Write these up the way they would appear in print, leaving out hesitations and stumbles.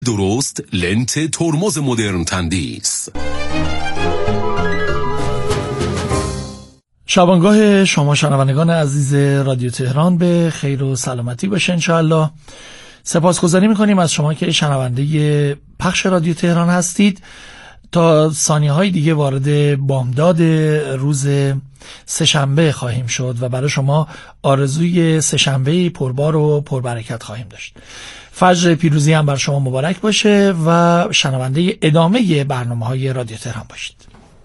درست لنت ترمز مدرن تندیس. شبانگاه شما شنوندگان عزیز رادیو تهران به خیر و سلامتی باشه انشاءالله. سپاسگزاری میکنیم از شما که شنونده پخش رادیو تهران هستید. تا ثانیه‌های دیگه وارد بامداد روز سه‌شنبه خواهیم شد و برای شما آرزوی سه‌شنبه پربار و پربرکت خواهیم داشت. فجر پیروزی هم بر شما مبارک باشه و شنونده ادامه برنامه‌های رادیو تهران باشید.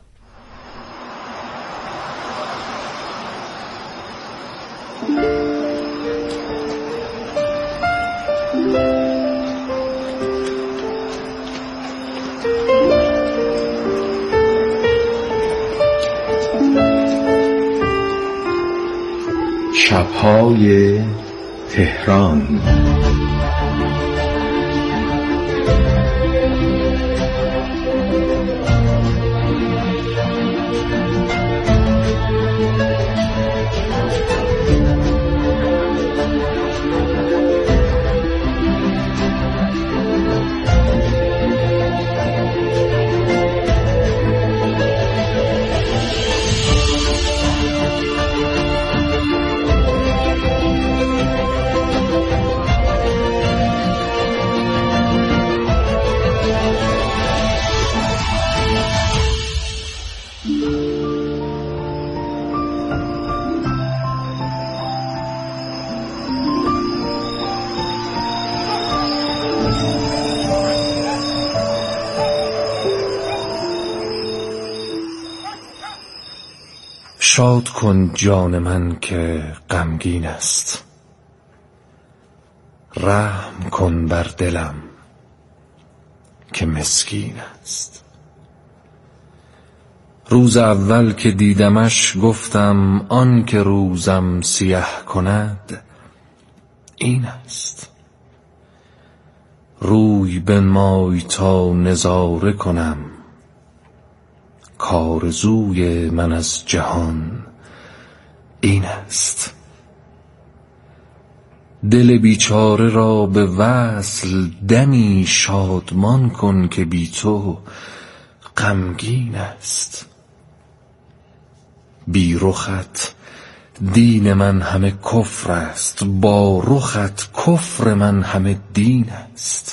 شب‌های تهران. شاد کن جان من که غمگین است، رحم کن بر دلم که مسکین است. روز اول که دیدمش گفتم آن که روزم سیه کند این است. روی بنمای تا نظاره کنم، کارزوی من از جهان این است. دل بیچاره را به وصل دمی شادمان کن که بی تو غمگین است. بی رخت دین من همه کفر است، با رخت کفر من همه دین است.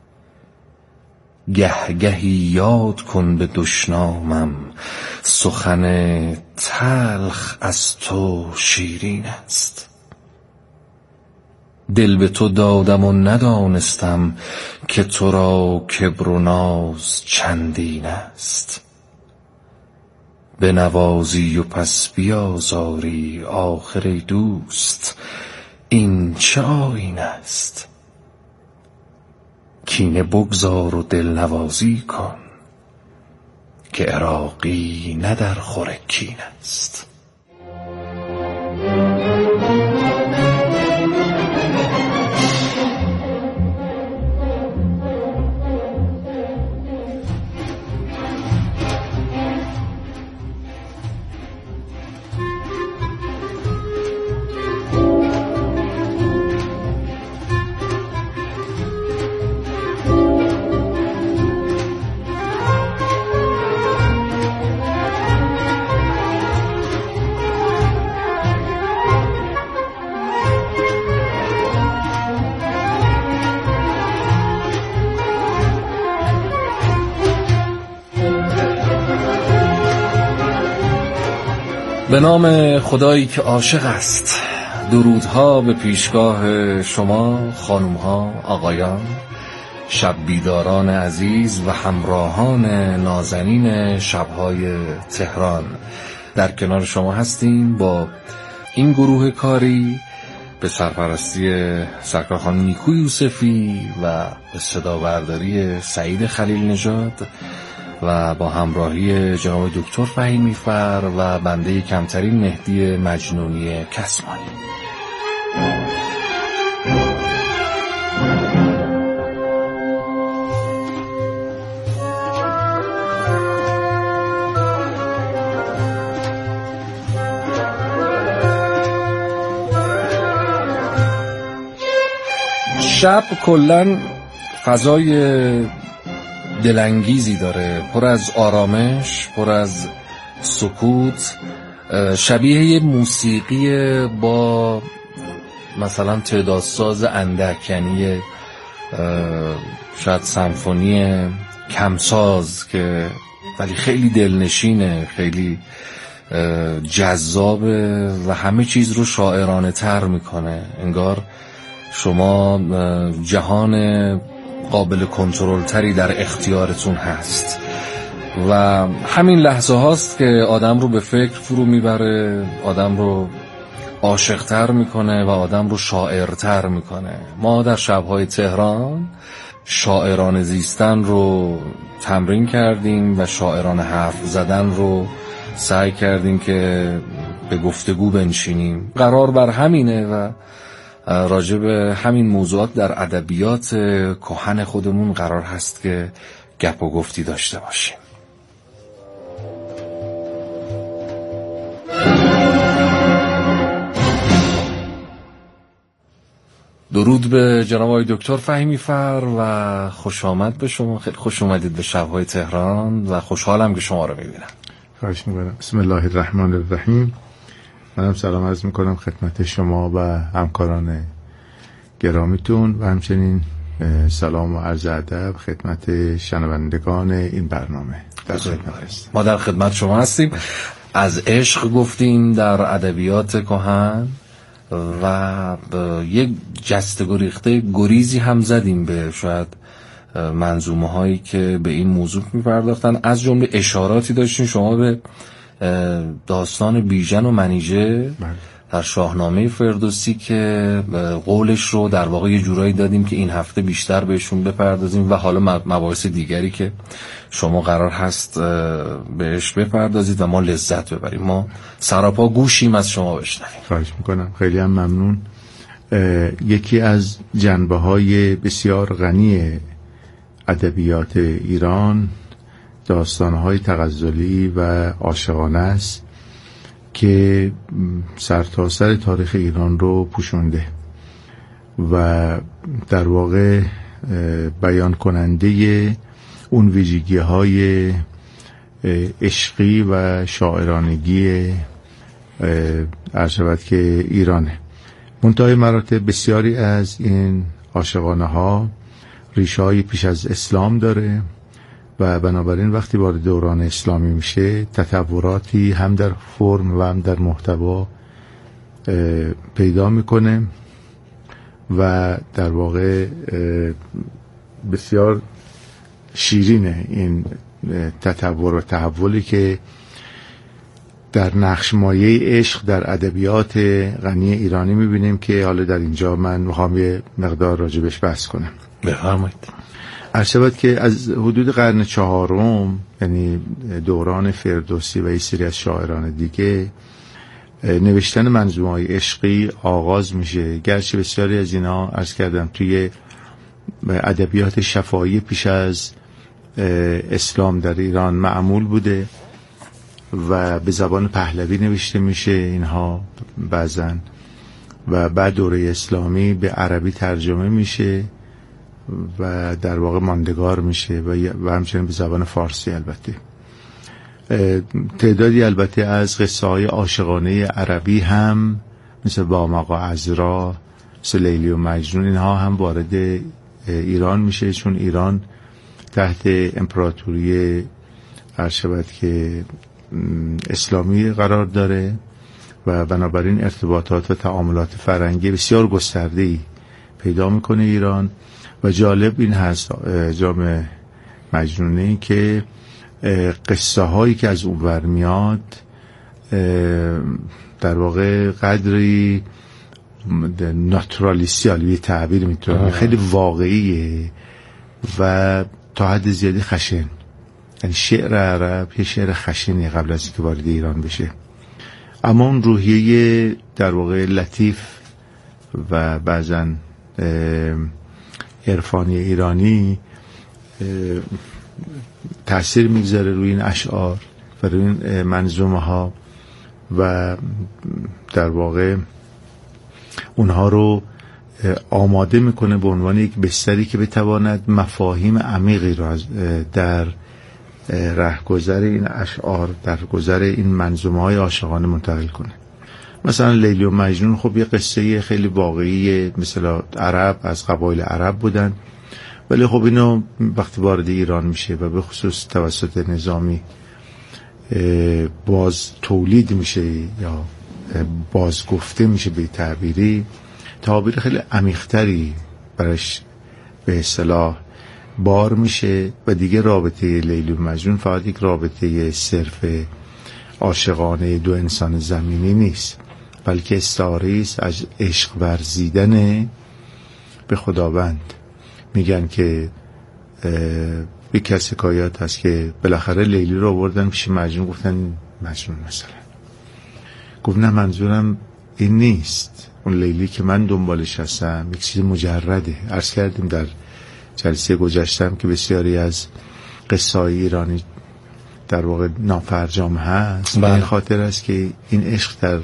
گهگهی یاد کن به دشنامم، سخن تلخ از تو شیرین است. دل به تو دادم و ندانستم که تو را کبر و ناز چندین است. بنوازی و پس بیازاری، آخر ای دوست این چه آیین است. کینه بگذار و دل نوازی کن که عراقی نه در خور کین است. به نام خدایی که عاشق است، درودها به پیشگاه شما خانومها، آقایان، شب بیداران عزیز و همراهان نازنین شبهای تهران. در کنار شما هستیم با این گروه کاری به سرپرستی سرکار خانم نیکو یوسفی و به صدابرداری سعید خلیل نژاد و با همراهی جناب دکتر فهیمی فر و بنده کمترین مهدی مجنونی کسمانی. شب کلن فضای دلانگیزی داره، پر از آرامش، پر از سکوت، شبیه یه موسیقی با مثلا تعداد ساز اندک، یعنی شاید سمفونی کمساز که ولی خیلی دلنشینه، خیلی جذابه و همه چیز رو شاعرانه تر میکنه. انگار شما جهان قابل کنترل تری در اختیارتون هست و همین لحظه هاست که آدم رو به فکر فرو میبره، آدم رو عاشق‌تر میکنه و آدم رو شاعرتر میکنه. ما در شب‌های تهران شاعرانه زیستن رو تمرین کردیم و شاعرانه حرف زدن رو سعی کردیم که به گفتگو بنشینیم. قرار بر همینه و راجع به همین موضوعات در ادبیات کهن خودمون قرار هست که گپ و گفتی داشته باشیم. درود به جناب آقای دکتر فهیمی فر و خوش آمد به شما. خیلی خوش اومدید به شب‌های تهران و خوشحالم که شما رو می‌بینم. خواهش می‌کنم. بسم الله الرحمن الرحیم. منم سلام عرض می‌کنم خدمت شما و همکاران گرامیتون و همچنین سلام و عرض ادب خدمت شنوندگان این برنامه. ما در خدمت شما هستیم. از عشق گفتیم در ادبیات کهن و یک جسته گریخته گریزی هم زدیم به شاید منظومه هایی که به این موضوع می‌پرداختن. از جمله اشاراتی داشتین شما به داستان بیژن و منیژه در شاهنامه فردوسی که قولش رو در واقع یه جورایی دادیم که این هفته بیشتر بهشون بپردازیم و حالا مباحث دیگری که شما قرار هست بهش بپردازید و ما لذت ببریم. ما سراپا گوشیم از شما بشنویم. خواهش میکنم. خیلی هم ممنون. یکی از جنبه‌های بسیار غنی ادبیات ایران داستان‌های تغزلی و عاشقانه است که سرتاسر تاریخ ایران رو پوشونده و در واقع بیان کننده اون ویژگی‌های عشقی و شاعرانگی عرض که ایرانه. منتهای مراتب بسیاری از این عاشقانه ها ریشه‌های پیش از اسلام داره و بنابراین وقتی وارد دوران اسلامی میشه تطوراتی هم در فرم و هم در محتوا پیدا میکنه و در واقع بسیار شیرینه این تطور و تحولی که در نقش مایه عشق در ادبیات غنی ایرانی میبینیم که حالا در اینجا من میخوام یه مقدار راجبش بحث کنم. بفرمایید. عرض شود که از حدود قرن چهارم، یعنی دوران فردوسی و یه سری از شاعران دیگه، نوشتن منظومه‌های عشقی آغاز میشه. گرچه بسیاری از اینا عرض کردم توی ادبیات شفاهی پیش از اسلام در ایران معمول بوده و به زبان پهلوی نوشته میشه اینها بعضن و بعد دوره اسلامی به عربی ترجمه میشه و در واقع ماندگار میشه و همچنین به زبان فارسی. البته تعدادی البته از قصه های عاشقانه عربی هم مثل وامق و عذرا، مثل لیلی و مجنون، اینها هم وارد ایران میشه چون ایران تحت امپراتوری عرض که اسلامی قرار داره و بنابراین ارتباطات و تعاملات فرهنگی بسیار گسترده‌ای پیدا میکنه ایران. و جالب این هست جام مجنونه که قصه هایی که از اون ور میاد در واقع قدری ناتورالیستی یه تعبیر میتونم خیلی واقعیه و تا حد زیادی خشن. یعنی شعر عرب یه شعر خشنی قبل از اینکه وارد ایران بشه، اما اون روحیه در واقع لطیف و بعضا عرفانی ایرانی تأثیر میگذاره روی این اشعار و روی این منظومه ها و در واقع اونها رو آماده میکنه به عنوان یک بستری که بتواند مفاهیم عمیقی را در رهگذر این اشعار، در گذر این منظومه های عاشقانه منتقل کنه. مثلا لیلی و مجنون خب یه قصه خیلی واقعی، مثلا عرب از قبایل عرب بودن، ولی خب اینو وقتی وارد ایران میشه و به خصوص توسط نظامی باز تولید میشه یا باز گفته میشه به تعبیر خیلی عمیق‌تری برش به اصطلاح بار میشه و دیگه رابطه لیلی و مجنون فقط یک رابطه صرف عاشقانه دو انسان زمینی نیست، بلکه استعاره است از عشق ورزیدن به خداوند. میگن که یک از حکایات هست که بالاخره لیلی رو آوردن پیش مجنون، گفتن مجنون مثلا گفت نه منظورم این نیست، اون لیلی که من دنبالش هستم یک چیز مجرده. عرض کردیم در جلسه گذشتم که بسیاری از قصه های ایرانی در واقع نافرجام هست، به این خاطر است که این عشق در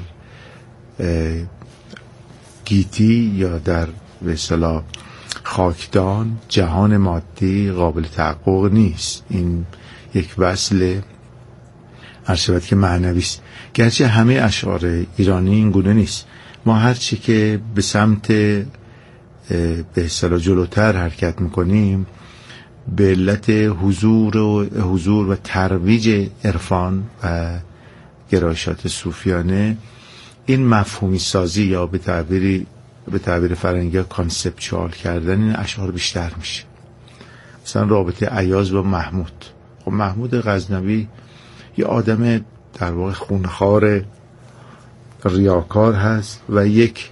گیتی یا در به اصطلاح خاکدان جهان مادی قابل تحقق نیست. این یک وصل عرشبت که معنوی است. گرچه همه اشعار ایرانی این گونه نیست. ما هرچی که به سمت به اصطلاح جلوتر حرکت میکنیم به علت حضور و ترویج عرفان و گرایشات صوفیانه این مفهومی سازی یا به تعبیر فرنگی کانسپچوال کردن این اشعار بیشتر میشه. مثلا رابطه ایاز با محمود. خب محمود غزنوی یه آدم در واقع خونخوار ریاکار هست و یک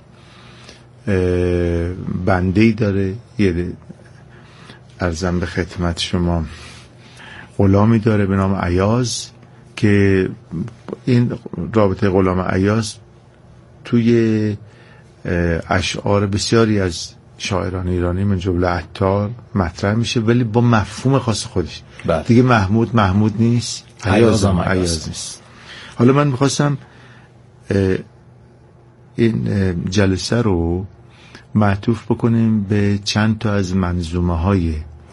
بنده‌ای داره، یه عرضم به خدمت شما غلامی داره به نام ایاز که این رابطه غلام ایاز توی اشعار بسیاری از شاعران ایرانی من جمله عطار مطرح میشه، ولی با مفهوم خاص خودش. دیگه محمود نیست، ایاز نیست. حالا من میخواستم این جلسه رو معطوف بکنیم به چند تا از منظومه های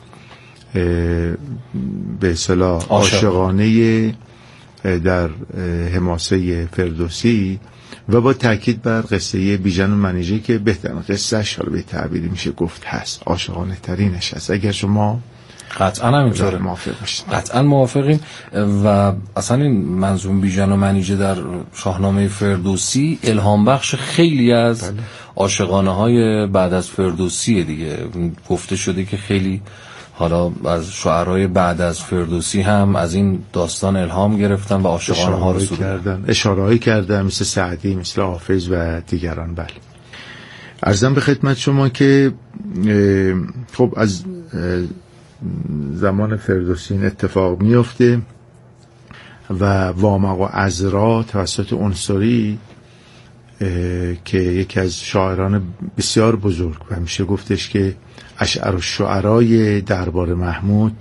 به اصطلاح عاشقانه در حماسه فردوسی و با تاکید بر قصه بیژن و منیژه که بهترین قصهش حالا به تعبیری میشه گفت هست، عاشقانه ترینش هست. اگر شما قطعا همینطوره موافق باشید. قطعا موافقیم. و اصلا این منظوم بیژن و منیژه در شاهنامه فردوسی الهام بخش خیلی از عاشقانه های بعد از فردوسی دیگه. گفته شده که خیلی حالا از شاعرای بعد از فردوسی هم از این داستان الهام گرفتن و عاشقانه ها رو کردن، اشاره‌ای کردن، مثل سعدی، مثل حافظ و دیگران. بله، عرضم به خدمت شما که خب از زمان فردوسی این اتفاق میفته و وامق و عذرا توسط عنصری که یکی از شاعران بسیار بزرگ و میشه گفتش که اشعر و شعرای دربار محمود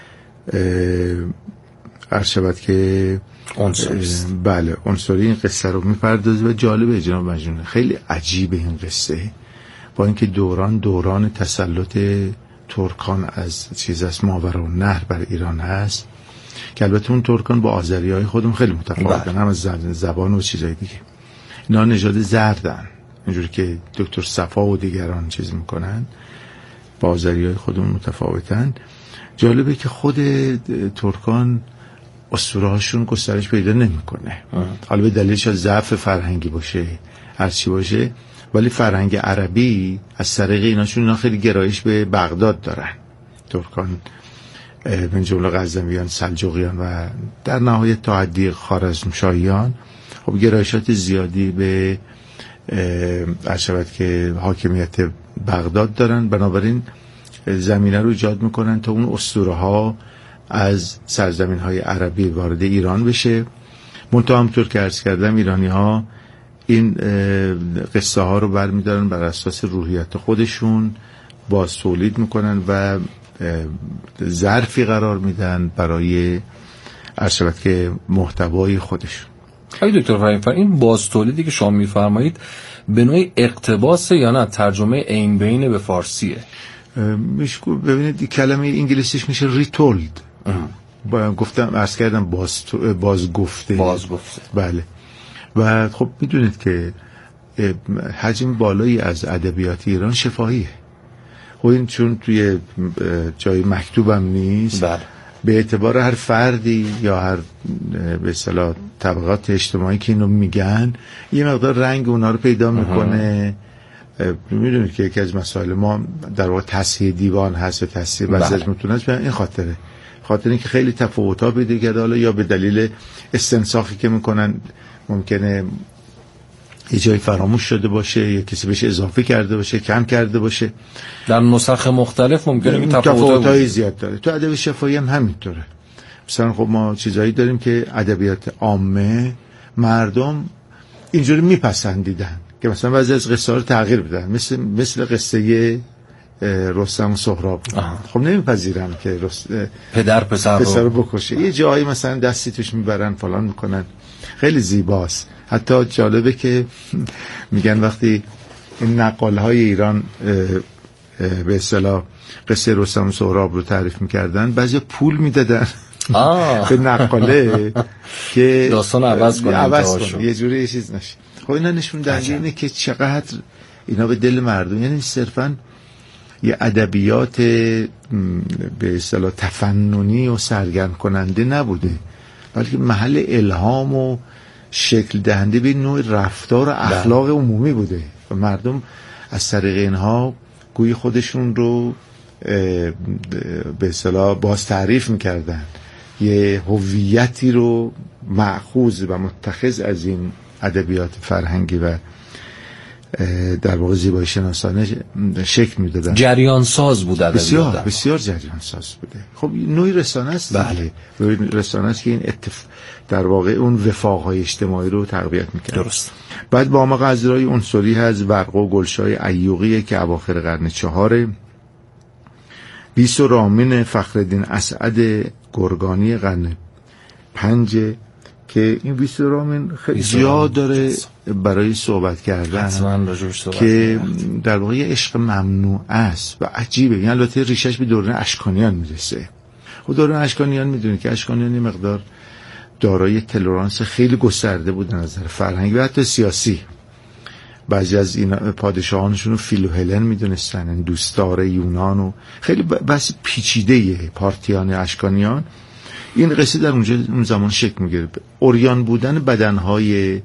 عرض شود که بله عنصری این قصه رو میپردازه و جالبه جناب مجنون. خیلی عجیبه این قصه، با اینکه دوران تسلط ترکان از ماوراءالنهر بر ایران هست که البته اون ترکان با آذری‌های خودم خیلی متفاوتن، هم از زبان و چیزای دیگه. اینا نژاد زردن، اینجوری که دکتر صفا و دیگران چیز میکنن، با آذری‌های خودمون متفاوتن. جالبه که خود ترکان اسطوره‌هاشون گسترش پیدا نمیکنه. حالا به دلیلش از ضعف فرهنگی باشه هر چی باشه، ولی فرهنگ عربی از طریق اینا خیلی گرایش به بغداد دارن. ترکان من جمله غزنویان، سلجوقیان و در نهایت تا حدی خوارزمشاهیان خب گرایشات زیادی به عرشبت که حاکمیت بغداد دارن. بنابراین زمینه رو ایجاد میکنن تا اون اسطوره ها از سرزمین های عربی وارد ایران بشه. منتها همطور که عرض کردم ایرانی ها این قصه ها رو برمیدارن بر اساس روحیت خودشون، باز تولید میکنن و ظرفی قرار میدن برای عرض شود که محتوای خودشون. آقای دکتر فهیمی‌فر، این بازتولیدی که شما میفرمایید به نوعی اقتباسه یا نه ترجمه عین به عین به فارسیه؟ ببینید کلمه انگلیسیش میشه ریتولد. گفتم عرض کردم بازگفته. بله. و خب میدونید که حجم بالایی از ادبیات ایران شفاهیه. خب این چون توی جای مکتوبم نیست، بله. به اعتبار هر فردی یا هر به اصطلاح طبقات اجتماعی که اینو میگن یه مقدار رنگ اونا رو پیدا میکنه. میدونید که یکی از مسائل ما در واقع تصحیح دیوان هست و تصحیح بعضی از متون هست. این خاطر اینکه خیلی تفاوت‌ها پیدا کرده، حالا یا به دلیل استنساخی که میکنن ممکنه یه جایی فراموش شده باشه یا کسی بهش اضافه کرده باشه، کم کرده باشه. در نسخ مختلف ممکنه تفاوت‌های زیاد داره. تو ادب شفاهی هم همینطوره. مثلا خب ما چیزایی داریم که ادبیات عامه مردم اینجوری میپسندیدن که مثلا بعضی از قصه ها رو تغییر بدن، مثل قصه رستم و سهراب. خب نمیپذیرن که پدر پسر رو بکشه. یه جایی مثلا دستی توش میبرن فلان میکنن، خیلی زیباست. حتی جالبه که میگن وقتی این نقال‌های ایران به اصطلاح قصه رستم و سهراب رو تعریف میکردن، بعضی پول میدادن به نقاله که داستان عوض کنه یه جوری یه چیز نشه. خب اینا نشون دهنده اینه که چقدر اینا به دل مردم، یعنی صرفاً یه ادبیات به اصطلاح تفننی و سرگرم کننده نبوده، بلکه محل الهام و شکل دهنده به نوع رفتار و اخلاق عمومی بوده و مردم از طریق اینها گوی خودشون رو به اصطلاح باز تعریف میکردن، یه هویتی رو مأخوذ و متخذ از این ادبیات فرهنگی و در واقع زیبایی شناسانه شکل میدادن. جریان ساز بود ادبیات، بسیار جریان ساز بوده. خب نوعی رسانه است. بله. رسانه است که این در واقع اون وفاق‌های اجتماعی رو تقویت می‌کنه. درست. بعد با ما قضرای عنصری هست، ورقه و گلشای ایوغیه که اواخر قرن 4، بیس و رامین فخرالدین اسعد گرگانی قرن 5 که این بیس و رامین خیلی زیاد داره برای صحبت کردن که در واقع عشق ممنوع است و عجیبه. یعنی البته ریشش به دوران اشکانیان میرسه. خود دوران اشکانیان میدونید که اشکانیان یه مقدار دارای تلرانس خیلی گسترده بودن از نظر فرهنگی و حتی سیاسی. بعضی از این پادشاهانشون رو فیل و هلن میدونستن، دوستدار یونان و خیلی بس پیچیده پارتیان اشکانیان. این قصه در اون زمان شکل میگیره. اوریان بودن بدنهای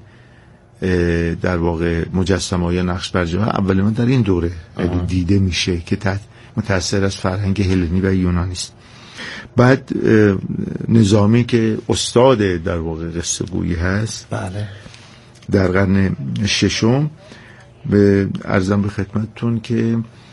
در واقع مجسمه یا نقش برجسته اول من در این دوره دیده میشه که متأثر از فرهنگ هلنی و یونانی است. بعد نظامی که استاد در واقع قصه گویی هست، بله، در قرن 6 به ارزم به خدمتتون که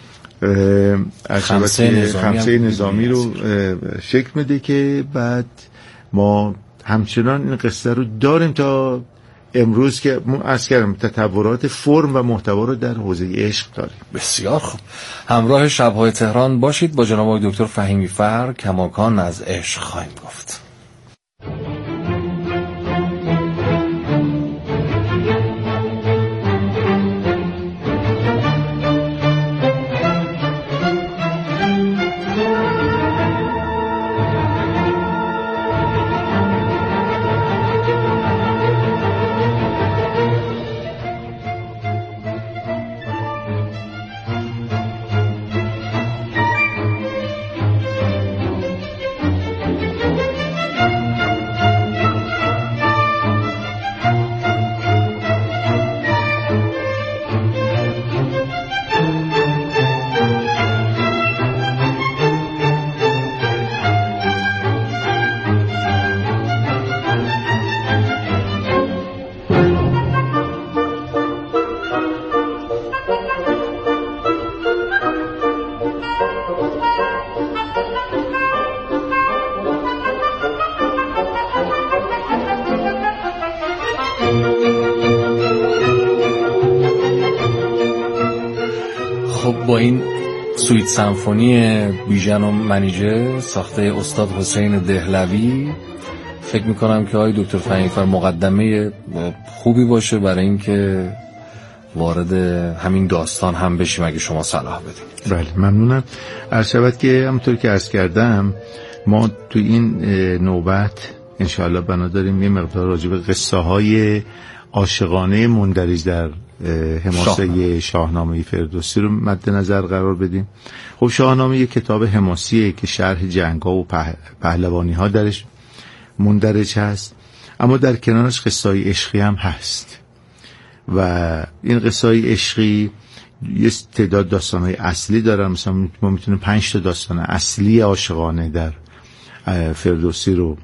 خمسه نظامی رو شکل میده که بعد ما همچنان این قصه رو داریم تا امروز که عرض کردم تطورات فرم و محتوا رو در حوزه عشق داریم. بسیار خوب. همراه شب‌های تهران باشید. با جناب آقای دکتر فهیمی‌فر کماکان از عشق خواهیم گفت. با این سویت سمفونی بیژن و منیژه ساخته استاد حسین دهلوی فکر میکنم که آقای دکتر فهیم‌فر مقدمه خوبی باشه برای اینکه وارد همین داستان هم بشیم اگه شما صلاح بدید. بله ممنونم. عرض شود که همونطور که عرض کردم ما تو این نوبت انشاءالله بنا داریم یه مقدار راجع به قصه های عاشقانه مندرج در حماسه شاهنامه فردوسی رو مد نظر قرار بدیم. خب شاهنامه یک کتاب حماسیه که شرح جنگ‌ها و پهلوانی‌ها درش مندرج هست، اما در کنارش قصه‌های عشقی هم هست و این قصه‌های عشقی یه تعداد داستان‌های اصلی دارن. مثلا ما میتونیم 5 تا داستان اصلی عاشقانه در فردوسی رو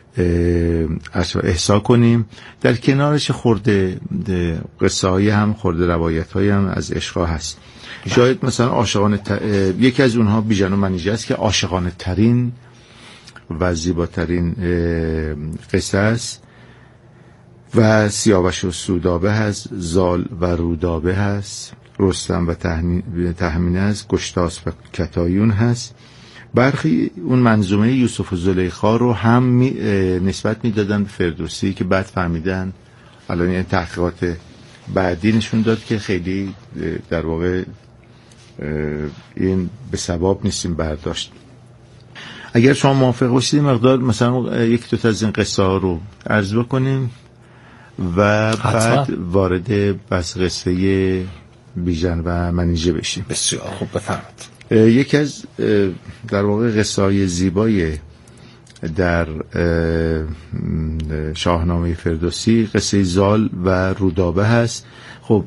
احصا کنیم. در کنارش خورده قصه های هم خورده روایت های هم از عشقا هست. شاید مثلا عاشقانه یکی از اونها بیژن و منیژه است که عاشقانه ترین و زیباترین قصه است و سیاوش و سودابه هست، زال و رودابه هست، رستم و تهمینه هست، گشتاسپ و کتایون هست. برخی اون منظومه یوسف و زلیخا رو هم نسبت میدادن به فردوسی که بعد فهمیدن، الان این تحقیقات بعدی نشون داد که خیلی در واقع این به ثواب نیستیم برداشت. اگر شما موافق باشید مقدار مثلا یک دو تا از این قصه ها رو عرض بکنیم و بعد وارد بس قصه بیژن و منیژه بشیم. بسیار خوب، بفرمایید. یکی از در واقع قصه های زیبای در شاهنامه فردوسی قصه زال و رودابه هست. خب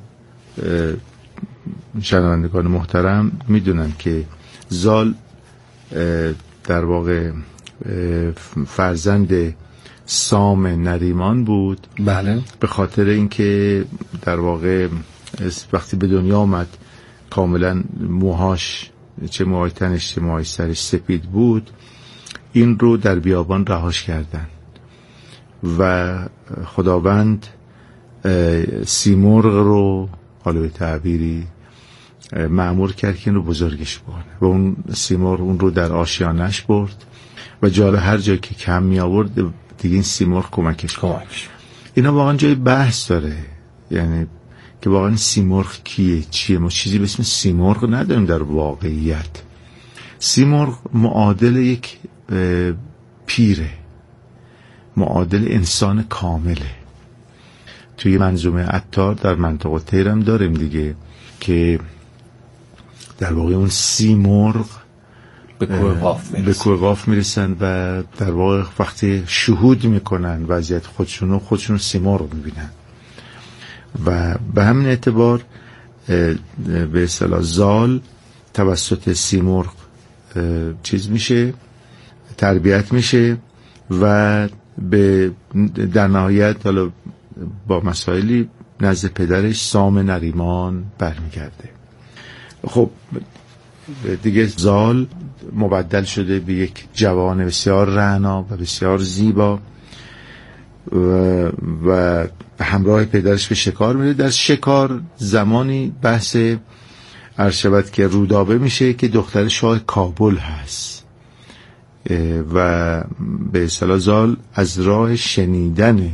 شنوندگان محترم میدونن که زال در واقع فرزند سام نریمان بود. بله. به خاطر اینکه در واقع وقتی به دنیا آمد کاملا موهاش، چه موهای تنش چه موهای سرش سپید بود، این رو در بیابان رهاش کردن و خداوند سیمرغ رو حالا به تعبیری مأمور کرد که این رو بزرگش کنه و اون سیمرغ اون رو در آشیانش برد و جالا هر جایی که کم می آورد دیگه این سیمرغ کمکش. اینا واقعا جای بحث داره، یعنی که واقعا سیمرغ کیه، چیه؟ ما چیزی به اسم سیمرغ نداریم در واقعیت. سیمرغ معادل یک پیره، معادل انسان کامله. توی منظومه عطار در منطقه تیرم داریم دیگه که در واقع اون سیمرغ به کوه قاف میرسن و در واقع وقتی شهود میکنن وضعیت خودشون سیمرغ میبینن و به همین اعتبار به اصطلاح زال توسط سیمرغ چیز میشه، تربیت میشه و به در نهایت حالا با مسائلی نزد پدرش سام نریمان برمیگرده. خب دیگه زال مبدل شده به یک جوان بسیار رعنا و بسیار زیبا و همراه پدرش به شکار میره. در شکار زمانی بحث عرض شود که رودابه میشه که دختر شاه کابل هست و به اصطلاح زال از راه شنیدن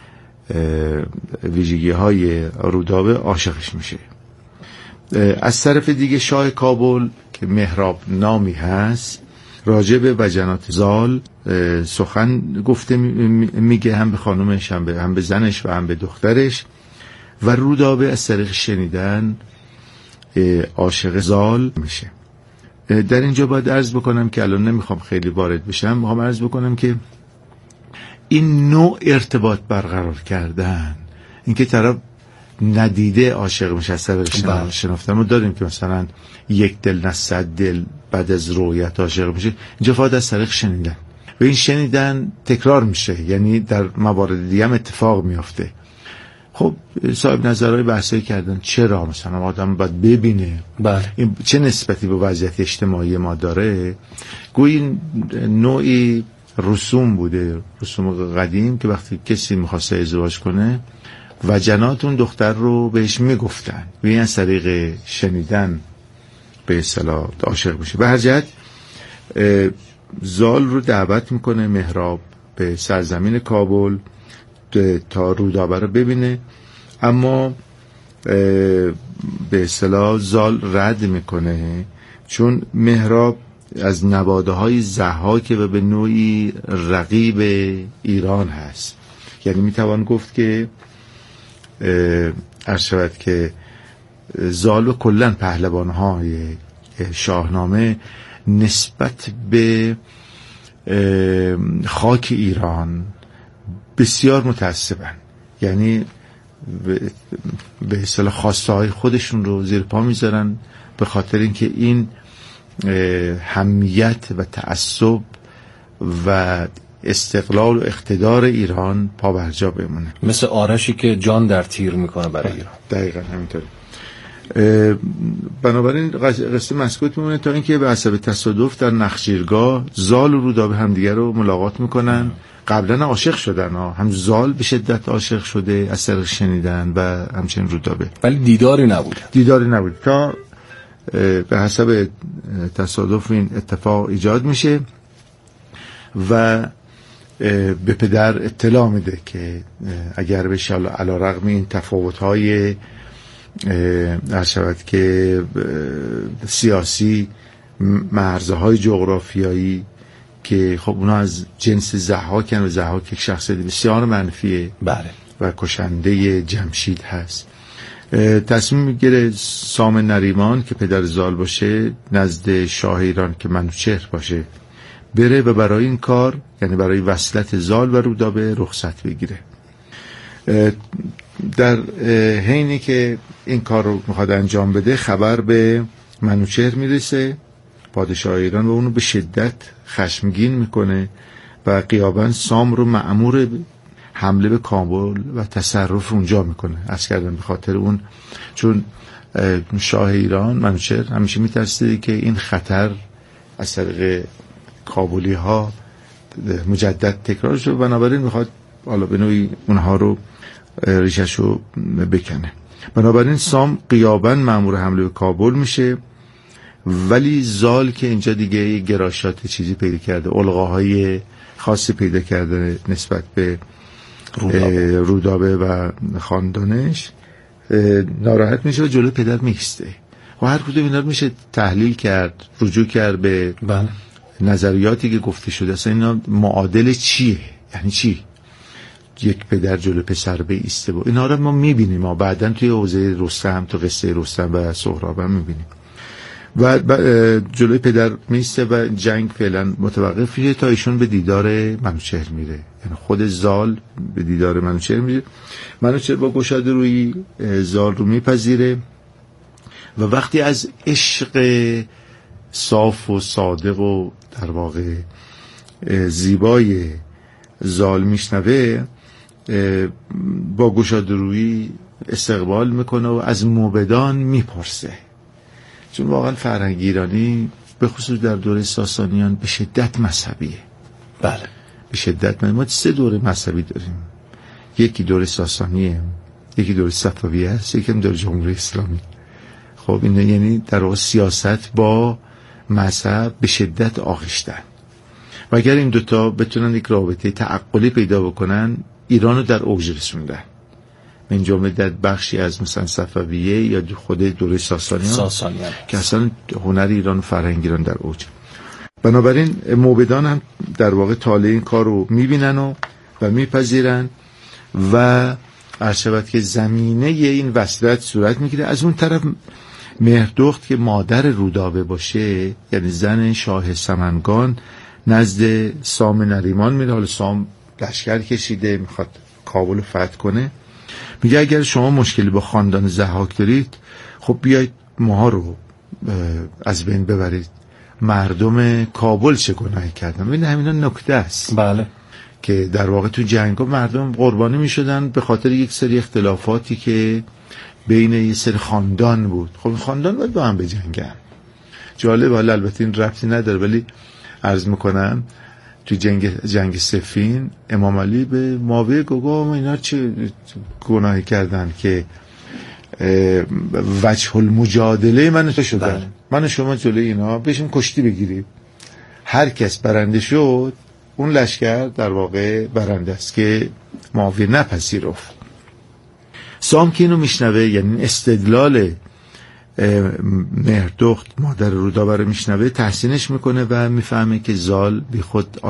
ویژگی های رودابه عاشقش میشه. از طرف دیگه شاه کابل که مهراب نامی هست راجع به وجنات زال سخن گفته میگه، هم به خانومش هم به زنش و هم به دخترش، و رودابه از طریق شنیدن عاشق زال میشه. در اینجا باید عرض بکنم که الان نمیخوام خیلی وارد بشم، میخوام عرض بکنم که این نوع ارتباط برقرار کردن، اینکه طرف ندیده عاشق میشه از طریق شناختن رو داریم که مثلا یک دل نه 100 دل بعد از رویت عاشق میشه. اینجا فقط از طریق شنیدن و این شنیدن تکرار میشه، یعنی در موارد دیگه هم اتفاق میافته. خب صاحب نظرهای بحثایی کردن چرا مثلا آدم باید ببینه این چه نسبتی به وضعیت اجتماعی ما داره. گویی نوعی رسوم بوده، رسوم قدیم که وقتی کسی میخواسته ازدواج کنه وجنات اون دختر رو بهش میگفتن و این از طریق شنیدن به اصطلاح عاشق میشه. به هر جهت زال رو دعوت میکنه مهراب به سرزمین کابل تا رودابه رو ببینه، اما به اصطلاح زال رد میکنه، چون مهراب از نواده های ضحاک و به نوعی رقیب ایران هست. یعنی میتوان گفت که عرض شود که زال و کلن پهلوان‌های شاهنامه نسبت به خاک ایران بسیار متعصبن، یعنی به اصطلاح خواسته های خودشون رو زیر پا میذارن به خاطر اینکه این حمیت و تعصب و استقلال و اقتدار ایران پابرجا بمونه. مثل آرشی که جان در تیر میکنه برای ایران. دقیقاً همینطوره. بنابراین قصه مسکوت میمونه تا اینکه به حسب تصادف در نخجیرگاه زال و رودابه همدیگه رو ملاقات میکنن. قبلا عاشق شدن ها، هم زال به شدت عاشق شده از طریق شنیدن و همچنین رودابه، ولی دیداری نبود تا به حسب تصادف این اتفاق ایجاد میشه و به پدر اطلاع میده که اگر به شال علیرغم این تفاوت‌های شود که سیاسی، مرزهای جغرافیایی که خب اونا از جنس ضحاکن و ضحاک یک شخصیت بسیار منفیه بله و کشنده جمشید هست، تصمیم میگیره سام نریمان که پدر زال باشه نزد شاه ایران که منوچهر باشه بره و برای این کار، یعنی برای وصلت زال و رودابه رخصت بگیره. در حینی که این کار رو میخواد انجام بده خبر به منوچهر میرسه، پادشاه ایران، و اونو به شدت خشمگین میکنه و غیاباً سام رو مأمور حمله به کابل و تصرف اونجا میکنه. عرض کردم به خاطر اون، چون شاه ایران منوچهر همیشه میترسیده که این خطر از طریق کابلی ها مجدد تکرار شد، بنابراین میخواد حالا به نوعی اونها رو ریشش رو بکنه. بنابراین سام غیاباً مأمور حمله به کابل میشه، ولی زال که اینجا دیگه گرایشات چیزی پیدا کرده، القاهای خاصی پیدا کرده نسبت به رودابه و خاندانش، ناراحت میشه و جلوی پدر میسته و هر کدوم اینا رو میشه تحلیل کرد، رجوع کرد به نظریاتی که گفته شده. اصلا اینا معادل چیه؟ یعنی چی یک پدر جلوی پسر بیسته؟ و اینا رو ما میبینیم، ما بعداً توی حوزه رستم، تو قصه رستم و سهراب هم میبینیم. و جلوی پدر میسته و جنگ فعلا متوقف میشه تا ایشون به دیدار منوچهر میره، یعنی خود زال به دیدار منوچهر میره. منوچهر با گشاده روی زال رو میپذیره و وقتی از عشق صاف و صادق و در واقع زیبای زال میشنوه، با گشاده روی استقبال میکنه و از موبدان میپرسه، چون واقعا فرهنگ ایرانی به خصوص در دوره ساسانیان به شدت مذهبیه. بله به شدت. ما 3 دوره مذهبی داریم، یکی دوره ساسانیه، یکی دوره صفویه است، یکی هم دوره جمهوری اسلامی. خب این یعنی در واقع سیاست با مذهب به شدت آغشتن و اگر این دوتا بتونن یک رابطه تعقلی پیدا بکنن، ایران رو در اوج رسوندن، من جمله در بخشی از مثلا صفویه یا خود دوره ساسانیان که اصلا هنر ایران و فرهنگ ایران در اوج. بنابراین موبدان هم در واقع طالع این کار رو میبینن و میپذیرن و عرشبت که زمینه این وصلت صورت میگیره. از اون طرف مهردخت که مادر رودابه باشه، یعنی زن شاه سمنگان، نزد سام نریمان میره. حالا سام لشکر کشیده میخواد کابل رو فتح کنه، میگه اگر شما مشکلی با خاندان ضحاک دارید، خب بیایید ماها رو از بین ببرید. مردم کابل چه گناهی کردن؟ ببین همینا نکته است. بله. که در واقع تو جنگ‌ها مردم قربانی میشدن به خاطر یک سری اختلافاتی که بین یک سری خاندان بود. خب خاندان باید با هم بجنگن. جالب، حالا البته این ربطی نداره، ولی عرض میکنم تو جنگ صفین امام علی به معاویه گفت اینا چه گناهی کردن که وجه المجادله من تو شدن، من و شما جلوی اینا بشیم کشتی بگیریم. هر کس برنده شد اون لشکر در واقع برنده است که معاویه نپذیرفت. سام که اینو میشنوه، یعنی استدلال مهردخت مادر رودابه رو میشنوه، تحسینش میکنه و میفهمه که زال بی خود